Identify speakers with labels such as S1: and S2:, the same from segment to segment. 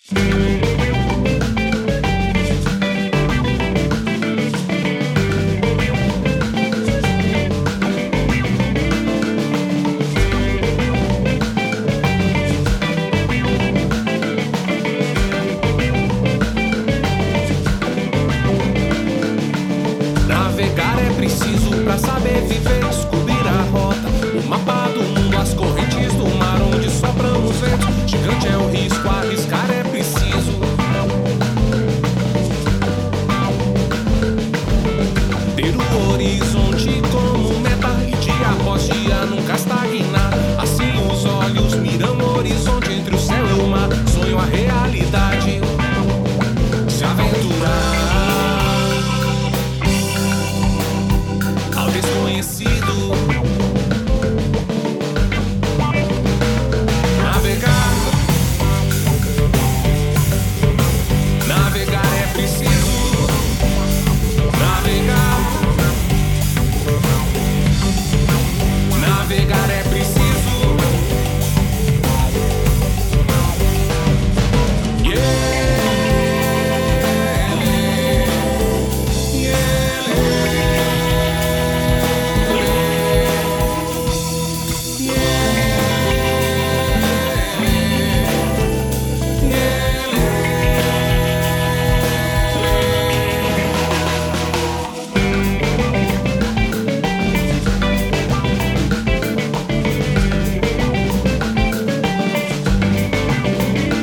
S1: Navegar é preciso pra saber viver, descobrir a rota, o mapa do mundo, as correntes do mar onde sopram os ventos. Gigante é o risco, arriscar é preciso. Ter o horizonte como meta e dia após dia nunca estagnar. Assim os olhos miram o horizonte entre o céu e o mar. Sonho a realidade, se aventurar ao desconhecido. Navegar, navegar é preciso. Navegar, navegar é preciso.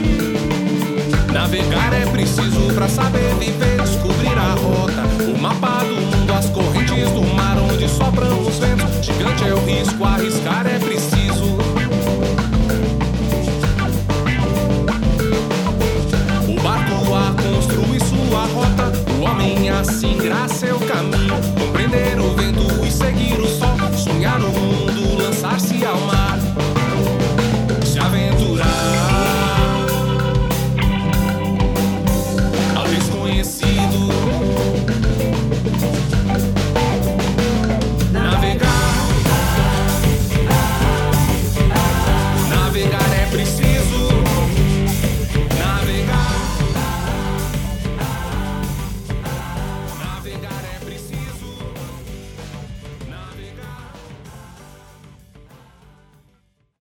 S1: Navegar é preciso pra saber viver, descobrir a rota, o mapa